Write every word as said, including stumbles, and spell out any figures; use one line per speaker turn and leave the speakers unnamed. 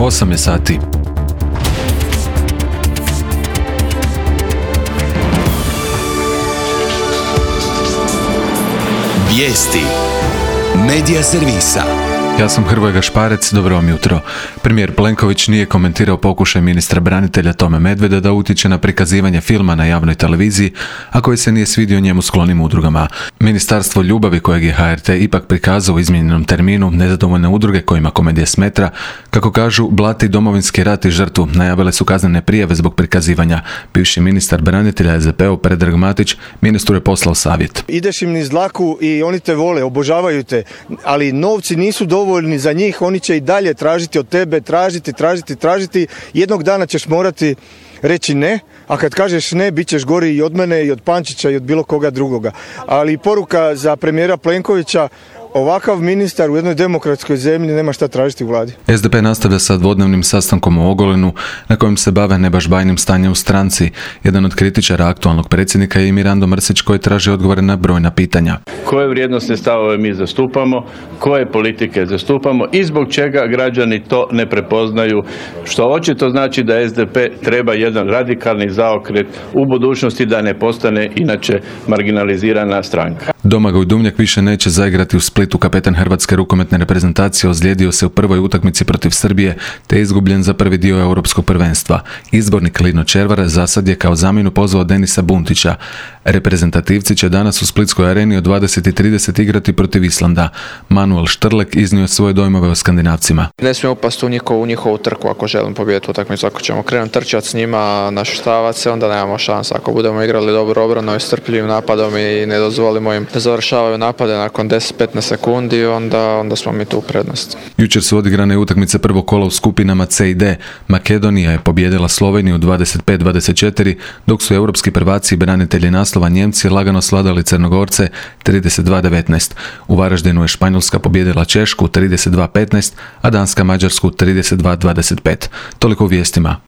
osam je sati.
Vijesti Medija servisa.
Ja sam Hrvoje Gašparec, dobro vam jutro. Premijer Plenković nije komentirao pokušaj ministra branitelja Tome Medveda da utječe na prikazivanje filma na javnoj televiziji, a koji se nije svidio njemu sklonim udrugama. Ministarstvo ljubavi kojeg je H R T ipak prikazao u izmijenjenom terminu nezadovoljne udruge kojima komedija smeta, kako kažu, blati Domovinski rat i žrtvu, najavile su kaznene prijave zbog prikazivanja. Bivši ministar branitelja S D P-a Predrag Matić ministru je poslao savjet.
Ideš im niz dlaku i oni te vole, obožavaju te, ali novci nisu dovoljni za njih, oni će i dalje tražiti od tebe, tražiti, tražiti, tražiti. Jednog dana ćeš morati reći ne, a kad kažeš ne, bit ćeš gori i od mene, i od Pančića, i od bilo koga drugoga. Ali poruka za premijera Plenkovića: ovakav ministar u jednoj demokratskoj zemlji nema šta tražiti u vladi.
S D P nastavlja sa dvodnevnim sastankom u Ogulinu na kojem se bave nebaš bajnim stanjem u stranci. Jedan od kritičara aktualnog predsjednika je i Mirando Mrsić koji traži odgovore na brojna pitanja.
Koje vrijednosne stavove mi zastupamo, koje politike zastupamo i zbog čega građani to ne prepoznaju, što očito znači da S D P treba jedan radikalni zaokret u budućnosti da ne postane inače marginalizirana stranka.
Domagoj Duvnjak više neće zaigrati u Splitu. Kapetan hrvatske rukometne reprezentacije ozlijedio se u prvoj utakmici protiv Srbije te je izgubljen za prvi dio europskog prvenstva. Izbornik Lino Červar zasad je kao zamjenu pozvao Denisa Buntića. Reprezentativci će danas u Splitskoj areni od dvadeset i trideset igrati protiv Islanda. Manuel Štrlek iznio svoje dojmove o Skandinavcima.
Ne smijemo upasti u njihovu, u njihovu trku ako želimo pobijediti utakmicu. Ako ćemo krenuti trčati s njima, našutavati se, onda nemamo šansa. Ako budemo igrali dobro obrano i strpljivim napadom i ne dozvolimo im da završavaju napade nakon deset do petnaest sekundi, onda, onda smo mi tu u prednosti.
Jučer su odigrane utakmice prvog kola u skupinama C i D. Makedonija je pobijedila Sloveniju dvadeset pet dvadeset četiri, dok su europski prvaci i branitelji naslova Njemci lagano svladali Crnogorce trideset dva devetnaest. U Varaždinu je Španjolska pobijedila Češku trideset dva petnaest, a Danska Mađarsku trideset dva dvadeset pet. Toliko u vijestima.